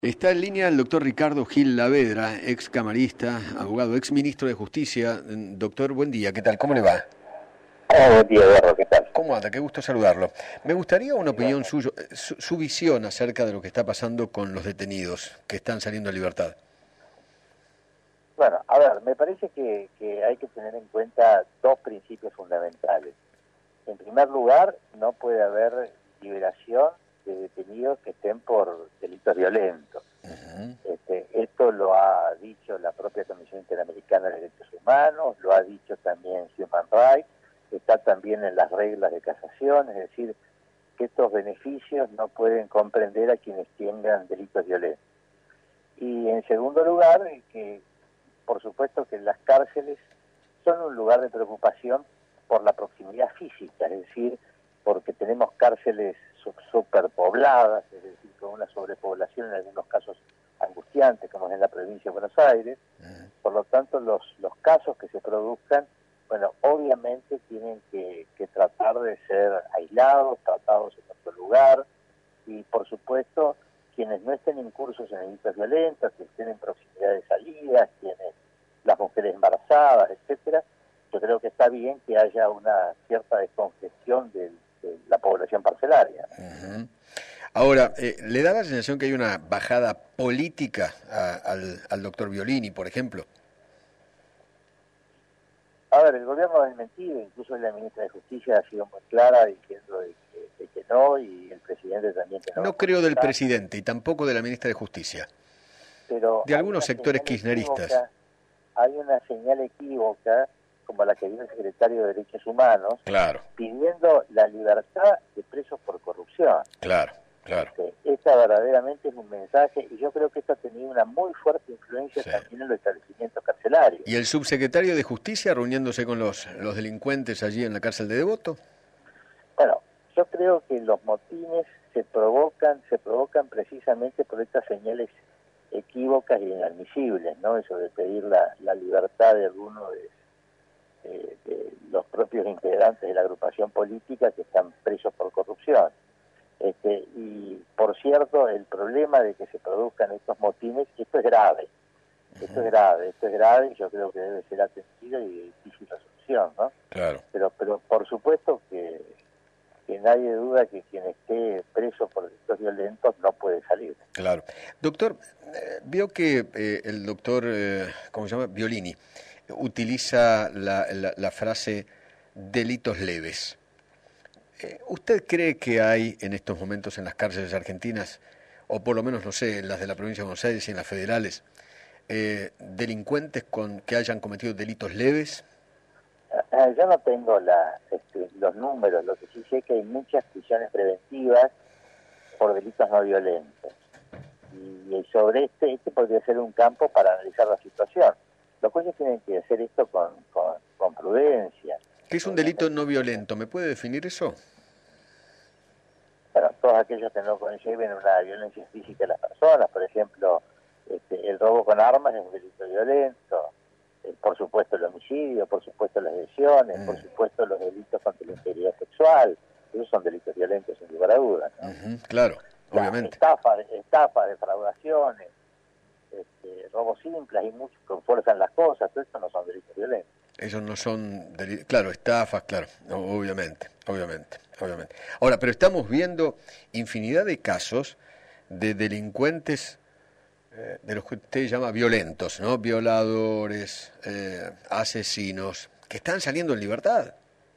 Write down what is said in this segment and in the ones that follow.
Está en línea el doctor Ricardo Gil Lavedra, ex camarista, abogado, ex ministro de Justicia. Doctor, buen día, ¿qué tal? ¿Cómo le va? Buen día, Eduardo, ¿qué tal? ¿Cómo anda? Qué gusto saludarlo. Me gustaría una opinión Igualmente. suya, su visión acerca de lo que está pasando con los detenidos que están saliendo a libertad. Bueno, a ver, me parece que hay que tener en cuenta dos principios fundamentales. En primer lugar, no puede haber liberación de detenidos que estén por delitos violentos. Ujú. Esto lo ha dicho la propia Comisión Interamericana de Derechos Humanos, lo ha dicho también Human Rights, está también en las reglas de casación, es decir, que estos beneficios no pueden comprender a quienes tengan delitos violentos. Y en segundo lugar, que por supuesto que las cárceles son un lugar de preocupación por la proximidad física, es decir, porque tenemos cárceles superpobladas, es decir, con una sobrepoblación en algunos casos angustiante, como es en la provincia de Buenos Aires. Por lo tanto, los casos que se produzcan, bueno, obviamente tienen que tratar de ser aislados, tratados en otro lugar, y por supuesto, quienes no estén incursos en delitos violentos, que estén en proximidad de salidas, las mujeres embarazadas, etcétera, yo creo que está bien que haya una cierta descongestión de la población carcelaria. Ujú. Ahora, ¿le da la sensación que hay una bajada política al doctor Violini, por ejemplo? A ver, el gobierno ha desmentido, incluso la ministra de Justicia ha sido muy clara diciendo de que no, y el presidente también que no va a No creo del modificar, presidente y tampoco de la ministra de Justicia, pero de algunos sectores kirchneristas. hay una señal equívoca, como la que dio el secretario de Derechos Humanos, Claro, pidiendo la libertad de presos por corrupción. claro, claro. Esta verdaderamente es un mensaje, y yo creo que esto ha tenido una muy fuerte influencia Sí. también en los establecimientos carcelarios. ¿Y el subsecretario de Justicia reuniéndose con los delincuentes allí en la cárcel de Devoto? Bueno, yo creo que los motines se provocan precisamente por estas señales equívocas y inadmisibles, ¿no? Eso de pedir la libertad de algunos de los propios integrantes de la agrupación política que están presos por corrupción. Y por cierto, el problema de que se produzcan estos motines, esto es grave, y yo creo que debe ser atendido y de difícil resolución, ¿no? Claro, Pero por supuesto que nadie duda que quien esté preso por delitos violentos no puede salir. claro. Doctor, vio que el doctor, ¿cómo se llama? Violini, utiliza la frase delitos leves. ¿Usted cree que hay en estos momentos en las cárceles argentinas, o por lo menos, no sé, en las de la provincia de Buenos Aires y en las federales, delincuentes que hayan cometido delitos leves? Yo no tengo los números, lo que sí sé es que hay muchas prisiones preventivas por delitos no violentos. Y sobre este podría ser un campo para analizar la situación. Los jueces tienen que hacer esto con prudencia. ¿Qué es un delito Obviamente, no violento? ¿Me puede definir eso? bueno, todos aquellos que no conlleven una violencia física a las personas, por ejemplo, el robo con armas es un delito violento, por supuesto el homicidio, por supuesto las lesiones, por supuesto los delitos contra la integridad sexual, esos son delitos violentos sin lugar a dudas, ¿no? Claro, obviamente. Estafa, defraudaciones, robos simples y muchos que fuerzan las cosas, todo esto no son delitos violentos. Esos no son, claro, estafas, claro, obviamente, obviamente, obviamente. Ahora, pero estamos viendo infinidad de casos de delincuentes de los que usted llama violentos, ¿no? Violadores, asesinos, que están saliendo en libertad.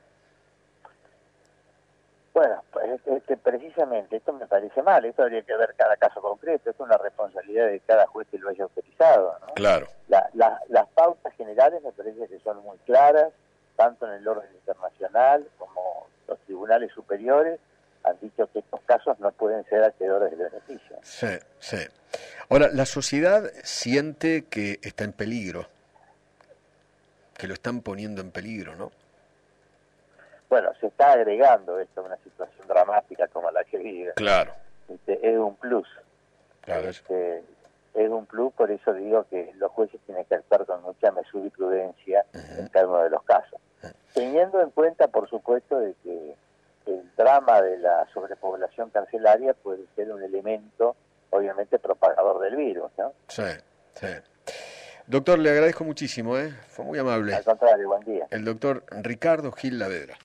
Bueno, pues, precisamente esto me parece mal, esto habría que ver cada caso concreto, esto es una responsabilidad de cada juez que lo haya autorizado, ¿no? Claro. Las pautas generales me parece que son muy claras, tanto en el orden internacional como los tribunales superiores han dicho que estos casos no pueden ser acreedores de beneficio. Sí, sí. Ahora, la sociedad siente que está en peligro, que lo están poniendo en peligro, ¿no? Bueno, se está agregando esto a una situación dramática como la que vive. Claro, Es un plus. claro, eso. Es un plus, por eso digo que los jueces tienen que actuar con mucha mesura y prudencia en cada uno de los casos. Teniendo en cuenta, por supuesto, de que el drama de la sobrepoblación carcelaria puede ser un elemento obviamente propagador del virus, ¿no? Sí, sí. Doctor, le agradezco muchísimo, fue muy amable. Al contrario, buen día. El doctor Ricardo Gil Lavedra.